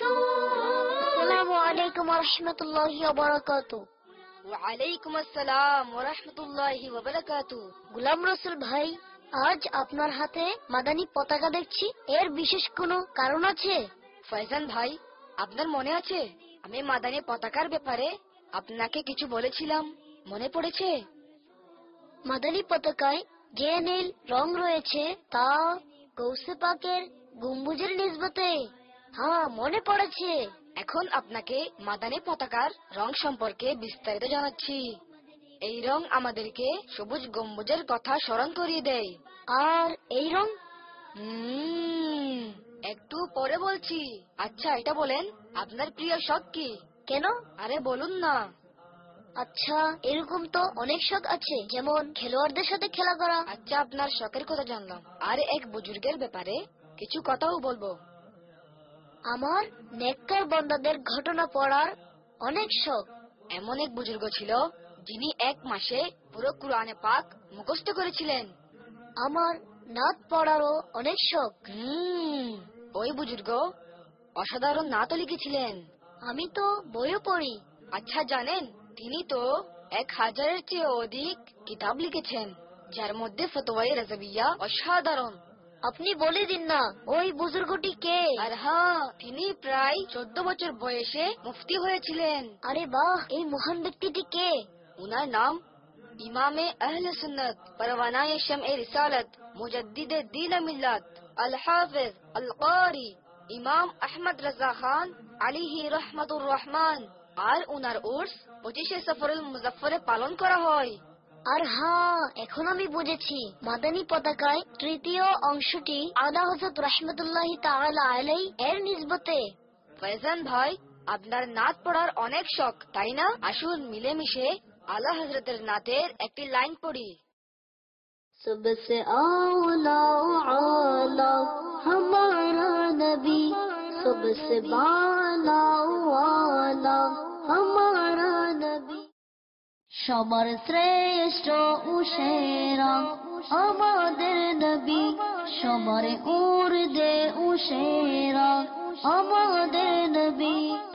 আসসালামু আলাইকুম ওয়া রাহমাতুল্লাহি ওয়া বারাকাতুহু। ওয়া আলাইকুম আসসালাম ওয়া রাহমাতুল্লাহি ওয়া বারাকাতুহু। গোলাম রসুল ভাই, আজ আপনার হাতে মাদানী পতাকা দেখছি, এর বিশেষ কোনো কারণ আছে? ফয়জান ভাই, আপনার মনে আছে আমি মাদানী পতাকার ব্যাপারে আপনাকে কিছু বলেছিলাম? মনে পড়েছে? মাদানী পতাকায় যে নীল রং রয়েছে তা গৌসে পাকের গম্বুজের নিসবতে। হ্যাঁ, মনে পড়েছে। এখন আপনাকে মাদানী পতাকার রং সম্পর্কে বিস্তারিত জানাচ্ছি। এই রং আমাদেরকে সবুজ গম্বুজের কথা স্মরণ করিয়ে দেয়। আর এই রং একটু পরে বলছি। আচ্ছা, এটা বলেন, আপনার প্রিয় শখ কি? কেন? আরে বলুন না। আচ্ছা, এরকম তো অনেক শখ আছে, যেমন খেলোয়াড়দের সাথে খেলা করা। আচ্ছা, আপনার শখের কথা জানলাম, আর এক বুজুর্গের ব্যাপারে কিছু কথাও বলবো। আমার নেককার বান্দাদের ঘটনা পড়ার অনেক শখ। এমন এক বুজুর্গ ছিল যিনি এক মাসে পুরো কুরআনে পাক মুখস্থ করেছিলেন। আমার নাত পড়ারও অনেক শখ। ওই বুজুর্গ অসাধারণ নাতও লিখেছিলেন। আমি তো বইও পড়ি। আচ্ছা, জানেন তিনি তো 1000-এর চেয়ে অধিক কিতাব লিখেছেন, যার মধ্যে ফতোয়ায়ে রাজাবিয়া অসাধারণ। আপনি বলে দিন না, ওই বুজুর্গটি কে? আর হ্যাঁ, তিনি প্রায় 14 বছর বয়সে মুফতি হয়েছিলেন। আরে বাহ, এই মহান ব্যক্তিটি কে? উনার নাম ইমামে আহলে সুন্নাত, পরওয়ানায়ে শামএ রিসালাত, মুজাদ্দিদে দ্বীন মিল্লাত, আল হাফিজ আল কারি ইমাম আহমদ রাজা খান আলাইহি রহমাতুর রহমান। আর উনার উর্স 25শে সফরুল মুজাফফরে পালন করা হয়। আর হ্যাঁ, এখন আমি বুঝেছি, মাদানী পতাকায় তৃতীয় অংশটি আলা হযরত রাহমাতুল্লাহি তাআলা আলাইহি এর নিসবতে। ফয়জান ভাই, আপনার নাত পড়ার অনেক শখ, তাই না? আসুন মিলেমিশে আলা হযরতের নাতের একটি লাইন পড়ি। सबसे आला आला हमारा नबी, सबसे बाला वाला हमारा नबी। সবার শ্রেষ্ঠ ও সেরা আমাদের নবী, সবার ঊর্ধ্বে ও সেরা আমাদের নবী।